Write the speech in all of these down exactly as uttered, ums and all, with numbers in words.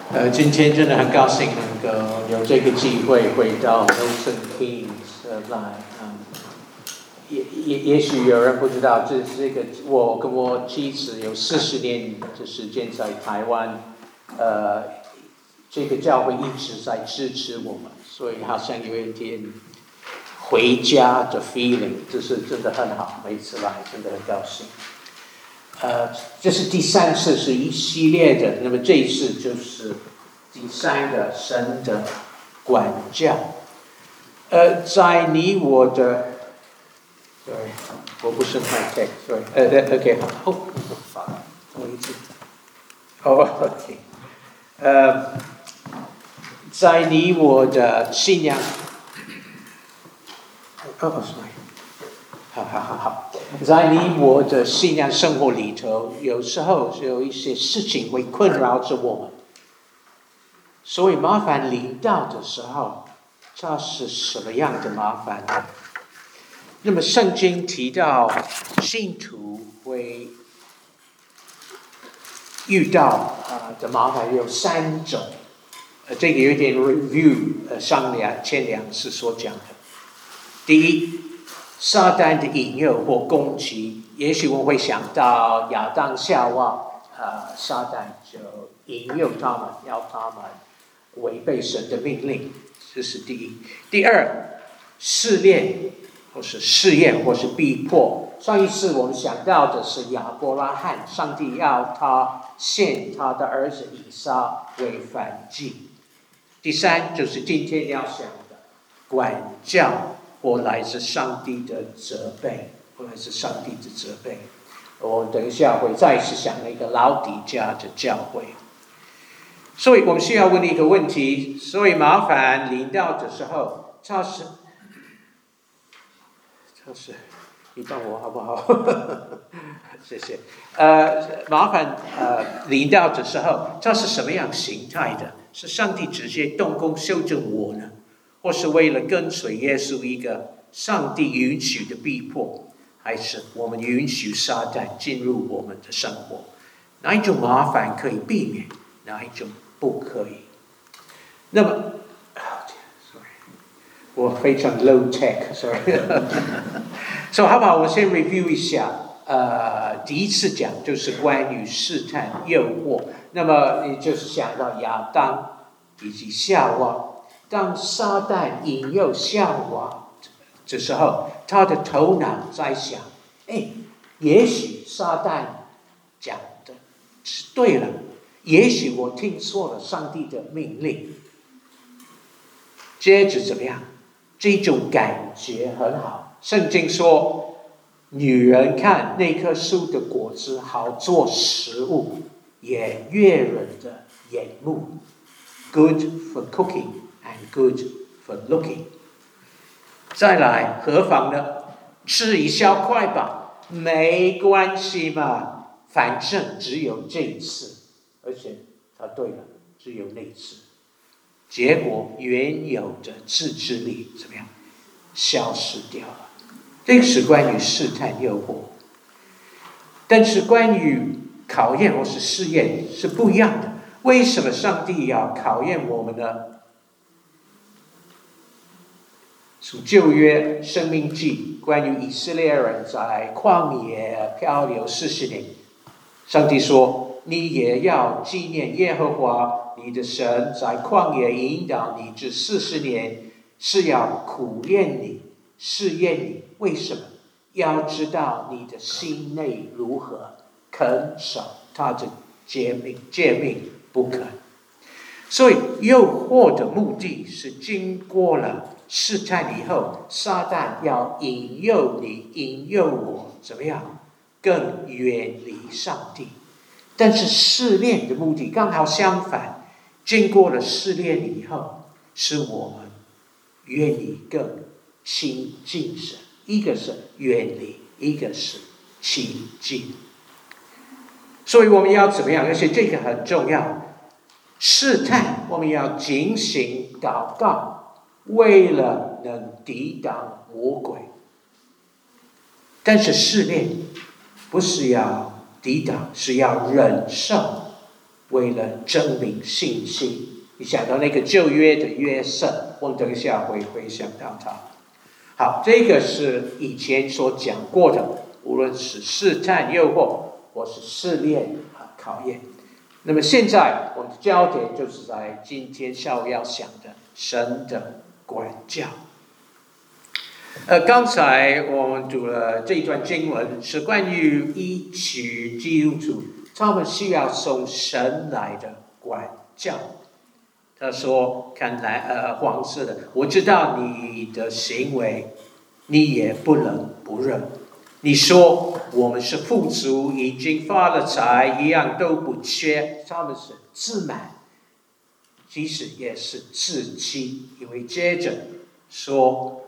呃，今天真的很高兴能够有这个机会回到 Milton Keynes 呃来，嗯，也也也许有人不知道，这是一个我跟我妻子有四十年的时间在台湾，呃，这个教会一直在支持我们，所以好像有一点回家的 feeling， 这是真的很好，每次来真的很高兴。呃，这是第三次，是一系列的。那么这一次就是第三个神的管教。呃，在你我的 ，sorry， 我不是 my text，sorry， 呃 ，OK， 好，好，我一次，哦 ，OK， 呃，在你我的信仰，哦 ，sorry。好好好好，在你我的信仰生活里头，有时候有一些事情会困扰着我们，所以麻烦临到的时候，这是什么样的麻烦呢？那么圣经提到信徒会遇到啊、呃、的麻烦有三种，呃，这个有点 review， 呃，上两前两次所讲的，第一。撒旦的引诱或攻击，也许我们会想到亚当夏娃，呃，撒旦就引诱他们，要他们违背神的命令，这是第一。第二，试炼或是试验或是逼迫。上一次我们想到的是亚伯拉罕，上帝要他献他的儿子以撒为燔祭。第三就是今天要想的管教。或来自上帝的责备，或来自上帝的责备。我等一下会再次想那个老底嘉的教会。所以我们需要问一个问题，所以麻烦临到的时候，这是，这是，你帮我好不好？谢谢。呃，麻烦呃临到的时候，这是什么样形态的？是上帝直接动工修正我呢？或是为了跟随耶稣一个上帝允许的逼迫，还是我们允许撒旦进入我们的生活？哪一种麻烦可以避免？哪一种不可以？那么 ，sorry， 我非常 low tech，sorry 。所以好不好？我先 review 一下。呃，第一次讲就是关于试探、诱惑，那么也就是想到亚当以及夏娃。当撒旦引诱夏娃的时候，他的头脑在想：哎，也许撒旦讲的是对了，也许我听错了上帝的命令。接着怎么样？这种感觉很好。圣经说，女人看那棵树的果子好做食物，也悦人的眼目 ，good for cooking。And good for looking。再来，何妨呢？吃一小块吧，没关系嘛，反正只有这一次。而且，他对了，只有那一次。结果，原有的自制力怎么样？消失掉了。这个是关于试探诱惑，但是关于考验或是试验是不一样的。为什么上帝要考验我们呢？从旧约生命记，关于以色列人在旷野漂流四十年，上帝说：“你也要纪念耶和华你的神在旷野引导你这四十年，是要苦练你、试验你。为什么？要知道你的心内如何，肯守他的诫命，诫命不肯。”所以诱惑的目的是经过了试探以后，撒旦要引诱你，引诱我，怎么样？更远离上帝。但是试炼的目的刚好相反，经过了试炼以后，使我们愿意更亲近神。一个是远离，一个是亲近。所以我们要怎么样？而且这个很重要。试探，我们要警醒祷告，为了能抵挡魔鬼。但是试炼不是要抵挡，是要忍受。 为了证明信心。你想到那个旧约的约瑟，我们等一下会回想到他。好，这个是以前所讲过的，无论是试探、诱惑，或是试炼啊考验。那么现在我们的焦点就是在今天下午要想的神的管教。呃，刚才我们读了这一段经文，是关于一群基督徒，他们需要从神来的管教。他说：“看来，呃，黄色的，我知道你的行为，你也不能不认。你说我们是富足，已经发了财，一样都不缺。他们是自满，其实也是自欺，因为接着说，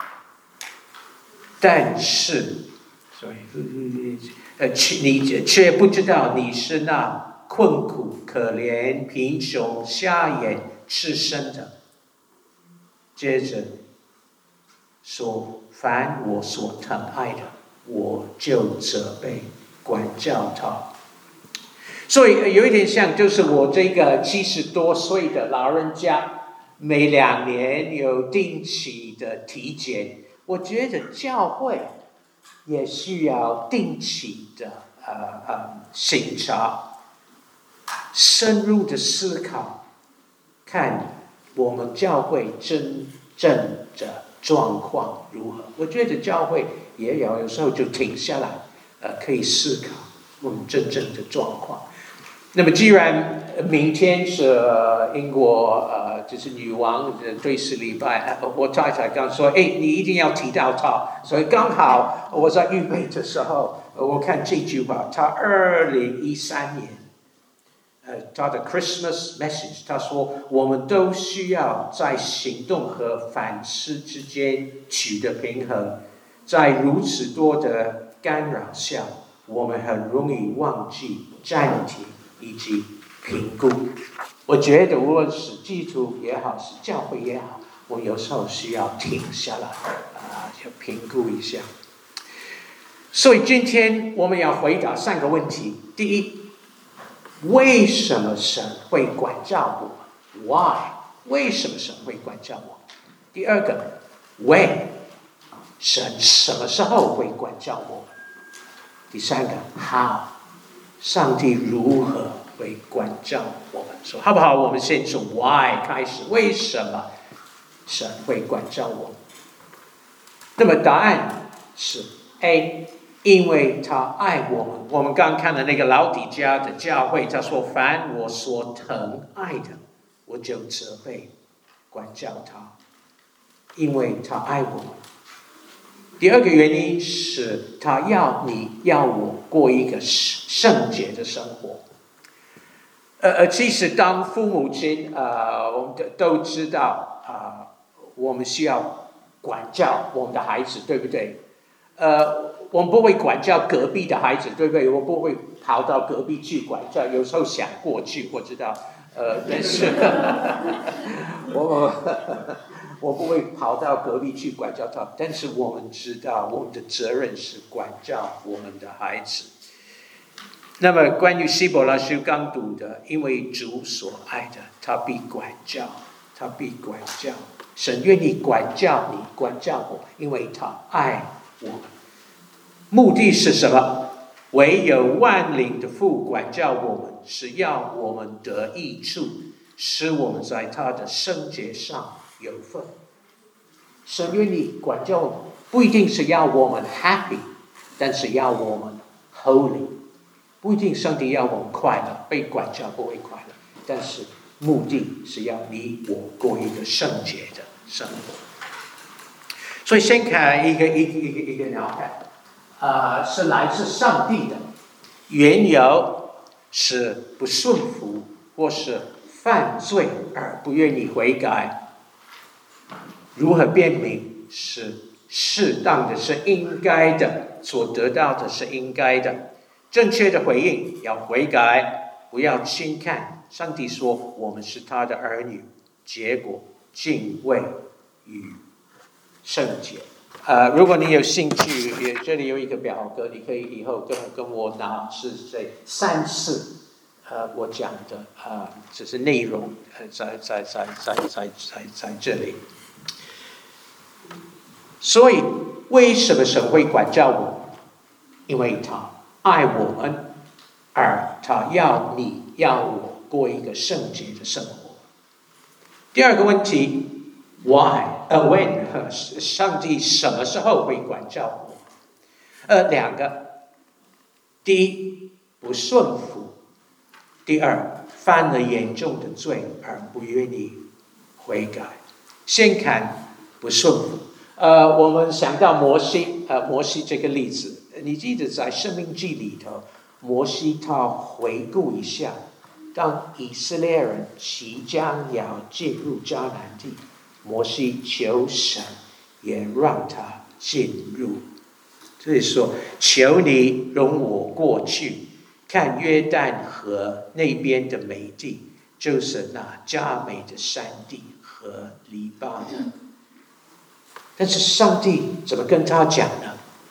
但是，所以，呃，你却不知道你是那。”困苦、可怜、贫穷、瞎眼、赤身的。接着说：“凡我所疼爱的，我就责备、管教他。”所以有一点像，就是我这个七十多岁的老人家，每两年有定期的体检。我觉得教会也需要定期的呃呃审查。深入的思考，看我们教会真正的状况如何。我觉得教会也有有时候就停下来，呃，可以思考我们真正的状况。那么，既然明天是英国呃，就是女王的追思礼拜，我太太刚说，哎，你一定要提到她，所以刚好我在预备的时候，我看这句话，她二零一三年。呃，他的 Christmas message， 他说我们都需要在行动和反思之间取得平衡，在如此多的干扰下，我们很容易忘记暂停以及评估。我觉得无论是基督徒也好，是教会也好，我有时候需要停下来啊，要评估一下。所以今天我们要回答三个问题：第一，为什么神会管教我们 ？Why？ 为什么神会管教我们？第二个 ，When？ 神什么时候会管教我们？第三个 ，How？ 上帝如何会管教我们？说好不好？我们先从 Why 开始，为什么神会管教我们？那么答案是 A。因为他爱我们，我们刚看的那个老底嘉的教会，他说：“凡我所疼爱的，我就责备、管教他，因为他爱我们。”第二个原因是他要你要我过一个圣洁的生活。呃呃，其实当父母亲，呃，我们都知道啊、呃，我们需要管教我们的孩子，对不对？呃。我们不会管教隔壁的孩子，对不对？我不会跑到隔壁去管教。有时候想过去，我知道，呃，但是我我不会跑到隔壁去管教他。但是我们知道，我们的责任是管教我们的孩子。那么，关于希伯来书刚读的，因为主所爱的，他必管教，他必管教。神愿意管教你，管教我，因为他爱我们。目的是什么？唯有万灵的父管教我们，是要我们得益处，使我们在他的圣洁上有份。神愿意管教我们，不一定是要我们 happy， 但是要我们 holy。不一定上帝要我们快乐，被管教不会快乐，但是目的是要你我过一个圣洁的生活。所以先看一个一个一个一个脑海。呃，是来自上帝的，缘由是不顺服或是犯罪而不愿意悔改。如何辨明是适当的，是应该的，所得到的是应该的？正确的回应要悔改，不要轻看。上帝说我们是他的儿女，结果敬畏与圣洁。呃，如果你有兴趣，也这里有一个表格，你可以以后跟跟我拿是这三次， 呃，我讲的啊，只是内容，呃，在在在在在在在这里。所以，为什么神会管教我？因为他爱我们，而他要你要我过一个圣洁的生活。第二个问题 ，why？ 呃 ，when？ 上帝什么时候会管教我？呃，两个，第一，不顺服。第二，犯了严重的罪而不愿意悔改。先看不顺服。呃，我们想到摩西，呃，摩西这个例子，你记得在《申命记》里头，摩西他回顾一下，当以色列人即将要进入迦南地，摩西求神也让他进入。所以说，求你容我过去。看约旦河那边的美地，就是那佳美的山地和黎巴嫩。但是上帝怎么跟他讲呢？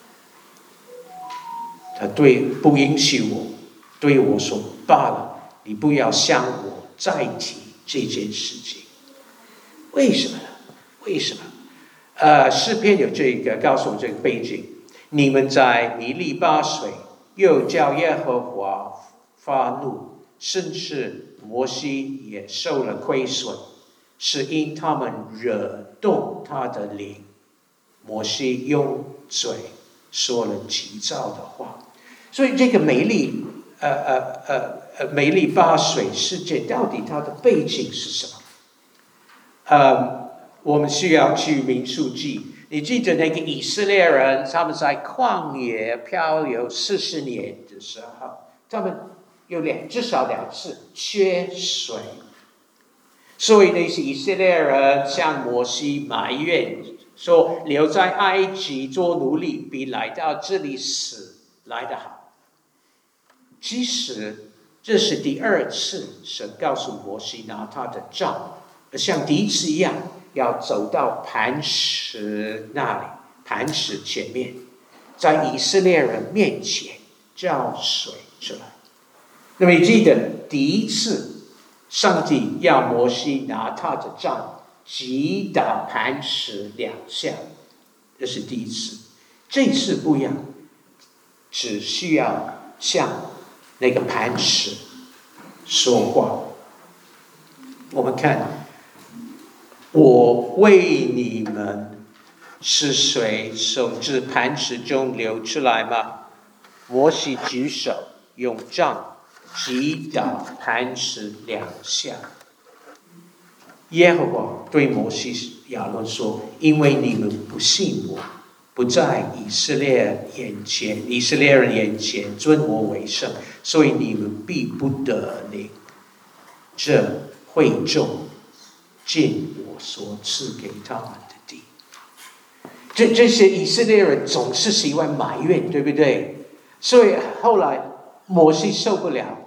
他对不允许我，对我说罢了，你不要向我再提这件事情。为什么呢？为什么？呃，诗篇有这个告诉我这个背景：你们在米利巴水。又叫耶和华发怒，甚至摩西也受了亏损，是因他们惹动他的灵。摩西用嘴说了急躁的话，所以这个美丽呃呃呃呃美丽巴水事件到底它的背景是什么？呃，我们需要去民数记。你记得那个以色列人，他们在旷野漂流四十年的时候，他们有两至少两次缺水，所以那些以色列人向摩西埋怨说：“留在埃及做奴隶，比来到这里死来得好。”其实这是第二次，神告诉摩西拿他的杖，像第一次一样。要走到磐石那里，磐石前面，在以色列人面前叫水出来。那么你记得第一次，上帝要摩西拿他的杖击打磐石两下，这是第一次。这次不一样，只需要向那个磐石说话。我们看。我为你们是水从这磐石中流出来吗？摩西举手，用杖击打磐石两下。耶和华对摩西亚伦说：“因为你们不信我，不在以色列眼前、以色列人眼前尊我为圣，所以你们必不得领这会众进我所赐给他们的地。”这这些以色列人总是喜欢埋怨，对不对？所以后来摩西受不了，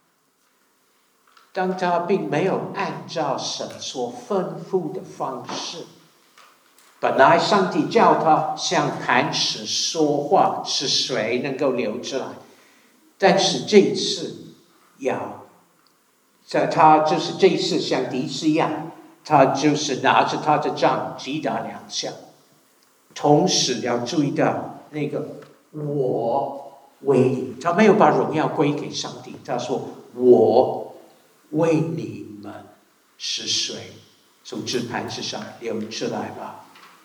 当他并没有按照神所吩咐的方式，本来上帝叫他向磐石说话，使水能够流出来，但是这一次要在他就是这一次像第一次一样，他就是拿着他的杖击打两下。同时要注意到那个我为你，他没有把荣耀归给上帝，他说我为你们使水从这磐石上流出来吧。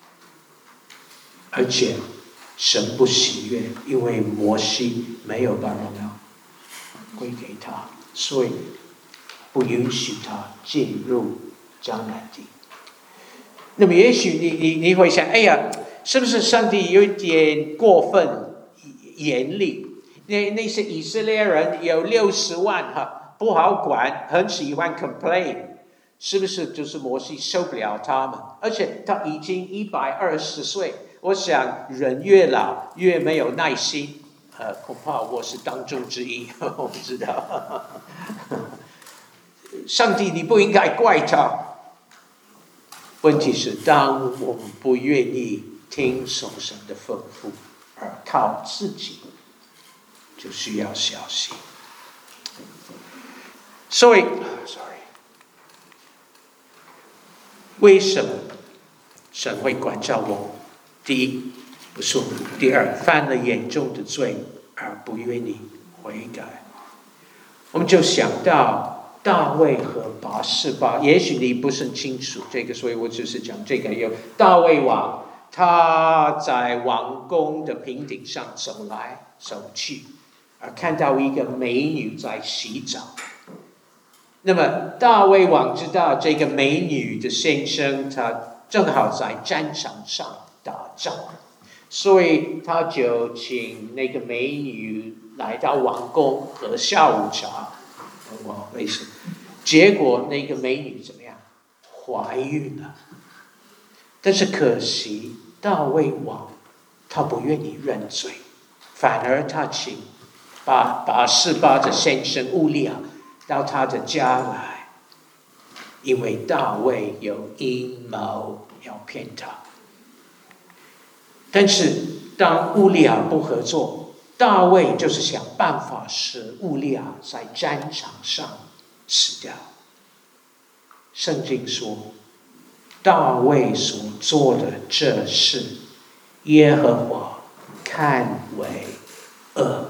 而且神不喜悦，因为摩西没有把荣耀归给他，所以不允许他进入迦南地。那么也许你你你会想，哎呀，是不是上帝有一点过分严厉？那那些以色列人有六十万哈，不好管，很喜欢 complain， 是不是就是摩西受不了他们？而且他已经一百二十岁，我想人越老越没有耐心。呃，恐怕我是当中之一，我不知道。上帝，你不应该怪他。问题是，当我们不愿意听从神的吩咐，而靠自己，就需要小心。 所以 ，sorry， 为什么神会管教我？第一，不顺服；第二，犯了严重的罪而不愿意悔改。我们就想到大卫和拔示巴，也许你不是很清楚这个，所以我只是讲这个。有大卫王，他在王宫的平顶上走来走去，而看到一个美女在洗澡。那么大卫王知道这个美女的先生，他正好在战场上打仗，所以他就请那个美女来到王宫喝下午茶。我没事。结果那个美女怎么样？怀孕了。但是可惜大卫王他不愿意认罪，反而他请把拔示巴的先生乌利亚到他的家来，因为大卫有阴谋要骗他。但是当乌利亚不合作，大卫就是想办法使乌利亚在战场上死掉。圣经说，大卫所做的这事，耶和华看为恶。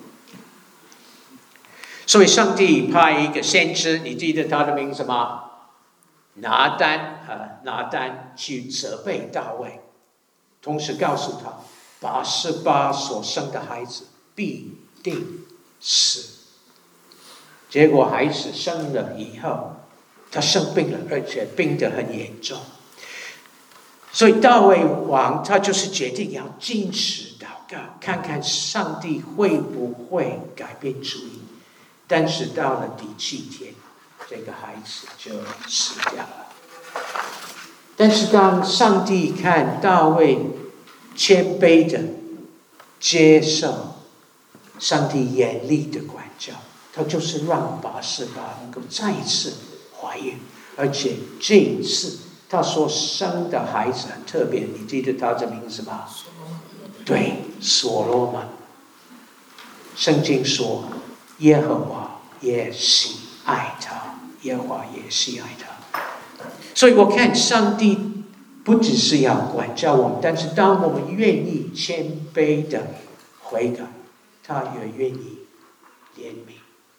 所以上帝派一个先知，你记得他的名字吗？拿单啊，拿单去责备大卫，同时告诉他，拔示巴所生的孩子必定死。结果孩子生了以后，他生病了，而且病得很严重。所以大卫王他就是决定要禁食祷告，看看上帝会不会改变主意。但是到了第七天，这个孩子就死掉了。但是当上帝看大卫谦卑的接受上帝严厉的管教，他就是让拔示巴能够再一次怀孕，而且这一次他所生的孩子很特别，你记得他的名字吗？对，所罗门。圣经说，耶和华也喜爱他，耶和华也喜爱他。所以我看上帝不只是要管教我们，但是当我们愿意谦卑的悔改，他也愿意怜悯。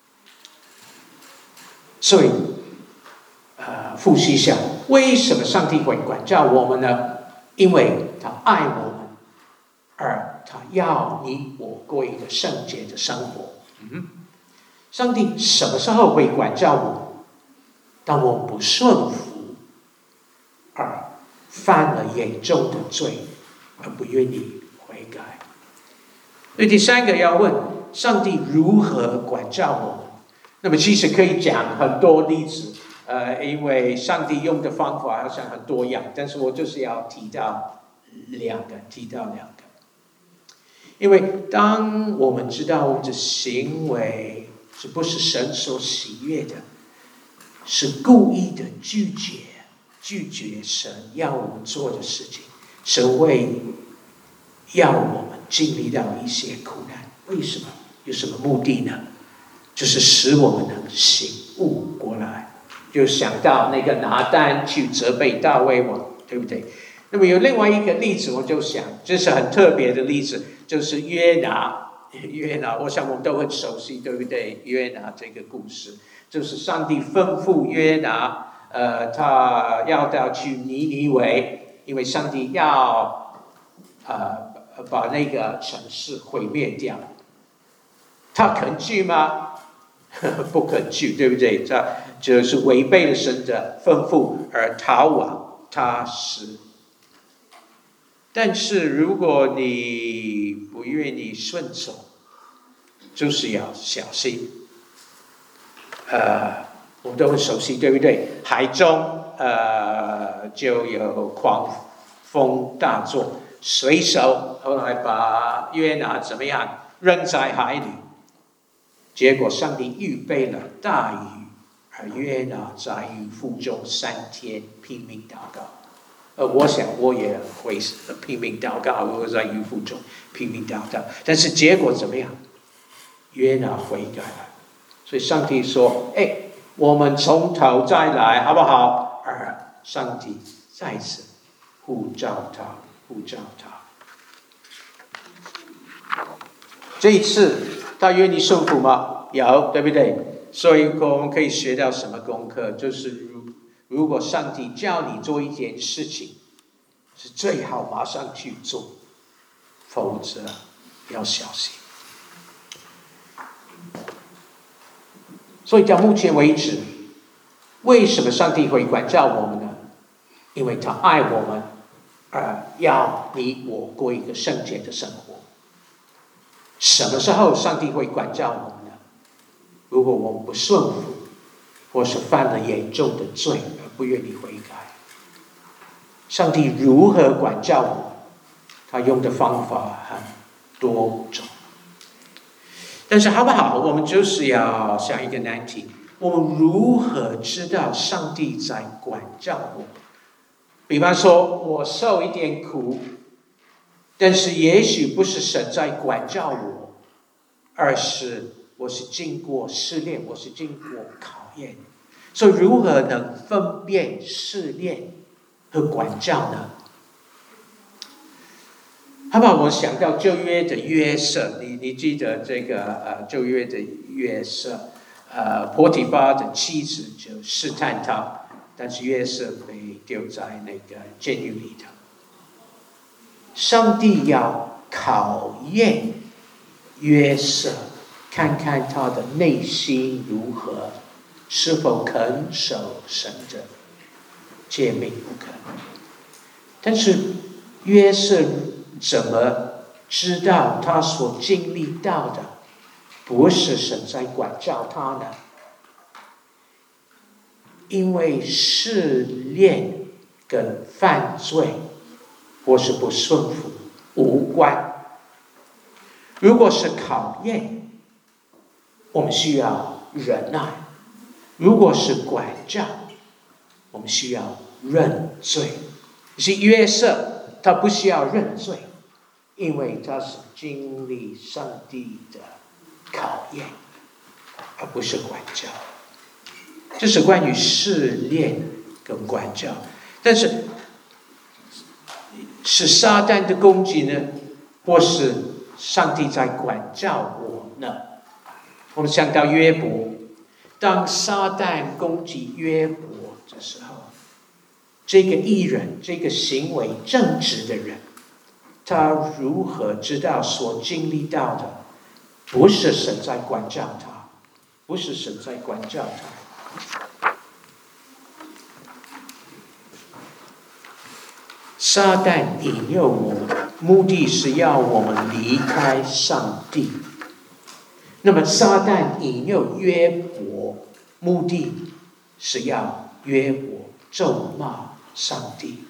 所以呃，复习一下，为什么上帝会管教我们呢？因为他爱我们，而他要你我过一个圣洁的生活。嗯，上帝什么时候会管教我们？当我们不顺服，而犯了严重的罪，而不愿意悔改。所以第三个要问，上帝如何管教我们？那么其实可以讲很多例子。呃，因为上帝用的方法好像很多样，但是我就是要提到两个，提到两个。因为当我们知道我们的行为是不是神所喜悦的，是故意的拒绝拒绝神要我们做的事情，神会要我们经历到一些苦难。为什么？有什么目的呢？就是使我们能醒悟过来。就想到那个拿单去责备大卫王，对不对？那么有另外一个例子，我就想，这是很特别的例子，就是约拿。约拿，我想我们都很熟悉，对不对？约拿这个故事，就是上帝吩咐约拿，呃，他要到去尼尼微，因为上帝要呃把那个城市毁灭掉。他肯去吗？不肯去，对不对？这就是违背了神的吩咐而逃往他施。但是如果你不愿意顺从，就是要小心。呃，我们都很熟悉，对不对？海中呃就有狂风大作，水手后来把约拿怎么样扔在海里。结果上帝预备了大鱼，而约拿在鱼腹中三天拼命祷告。呃，我想我也会拼命祷告，我在鱼腹中拼命祷告。但是结果怎么样？约拿悔改了。所以上帝说：“哎， 我们从头再来，好不好？而上帝再次呼召他，呼召他。这一次他愿意受苦吗？有，对不对？所以我们可以学到什么功课？就是如如果上帝叫你做一件事情，是最好马上去做，否则要小心。所以到目前为止，为什么上帝会管教我们呢？因为他爱我们，而要你我过一个圣洁的生活。什么时候上帝会管教我们呢？如果我们不顺服，或是犯了严重的罪而不愿意悔改。上帝如何管教我们？他用的方法很多种。但是好不好？我们就是要想一个难题：我们如何知道上帝在管教我？比方说，我受一点苦，但是也许不是神在管教我，而是我是经过试炼，我是经过考验。所以，如何能分辨试炼和管教呢？好不好？我想到旧约的约瑟，你你记得这个呃旧约的约瑟，呃波提巴的妻子就试探他，但是约瑟被丢在那个监狱里头。上帝要考验约瑟，看看他的内心如何，是否肯守神的诫命不肯。但是约瑟怎么知道他所经历到的不是神在管教他呢？因为试炼跟犯罪或是不顺服无关。如果是考验，我们需要忍耐；如果是管教，我们需要认罪。是约瑟，他不需要认罪，因为他是经历上帝的考验，而不是管教。这是关于试炼跟管教。但是是撒旦的攻击呢，或是上帝在管教我呢？我们想到约伯，当撒旦攻击约伯的时候，这个义人，这个行为正直的人，他如何知道所经历到的不是神在管教他，不是神在管教他？撒旦引诱我们，目的是要我们离开上帝。那么撒旦引诱约伯，目的是要约伯咒骂上帝。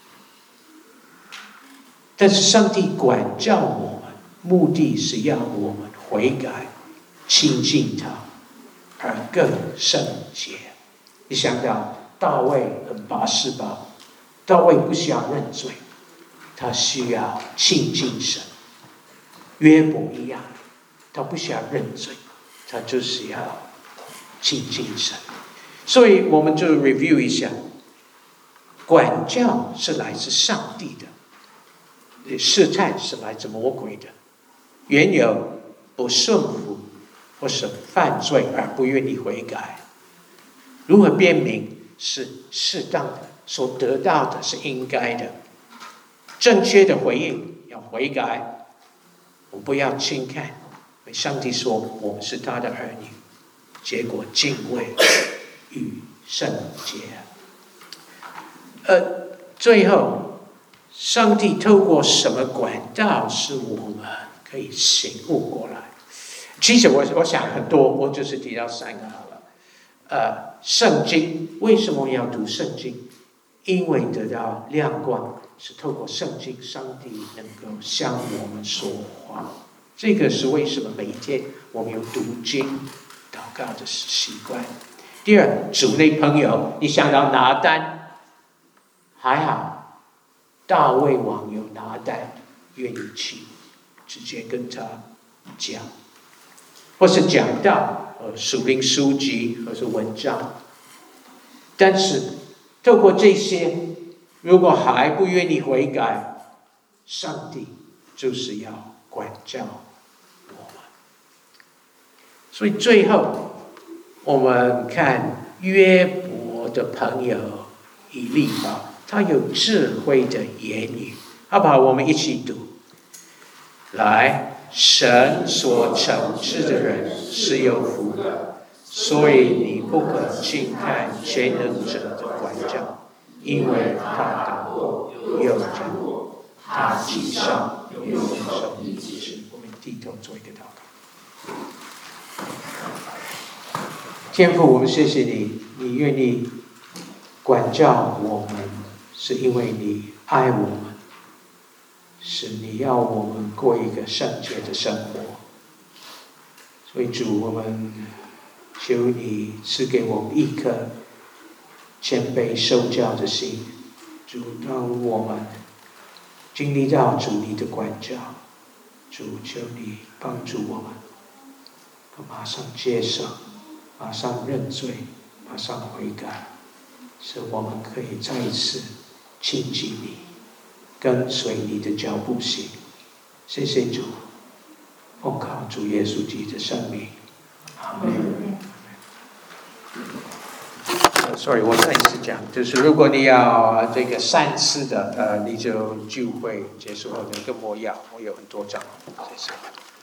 但是上帝管教我们，目的是要我们悔改，亲近他，而更圣洁。你想到大卫跟拔示巴，大卫不需要认罪，他需要亲近神。约伯一样，他不需要认罪，他就是要亲近神。所以我们就 review 一下，管教是来自上帝的，试探是来自魔鬼的。原有不顺服或是犯罪而不愿意悔改，如何辨明是适当的，所得到的是应该的，正确的回应要悔改，我们不要轻看，因为上帝说我们是他的儿女，结果敬畏与圣洁。呃，最后，上帝透过什么管道使我们可以醒悟过来？其实我我想很多，我就是提到三个好了。呃，圣经为什么要读圣经？因为得到亮光，是透过圣经，上帝能够向我们说话。这个是为什么每一天我们有读经、祷告的习惯。第二，主内朋友，你想到拿单，还好，大卫王有拿单，愿意去直接跟他讲，或是讲到和属灵书籍和是文章。但是透过这些，如果还不愿意悔改，上帝就是要管教我们。所以最后我们看约伯的朋友以利法，他有智慧的言语，好不好？我们一起读。来，神所惩治的人是有福的，所以你不可轻看全能者的管教，因为他打过又斩过，他击伤又用手医治。我们低头做一个祷告。天父，我们谢谢你，你愿意管教我们，是因为你爱我们，是你要我们过一个圣洁的生活。所以主，我们求你赐给我们一颗谦卑受教的心。主，当我们经历到主你的管教，主求你帮助我们，马上接受，马上认罪，马上悔改，使我们可以再一次亲近你，跟随你的脚步行。谢谢主，奉靠主耶稣基督的圣名，阿门。Sorry， 我再一次讲，就是如果你要这个三次的，呃，你就聚会结束后就跟我要，我有很多张，谢谢。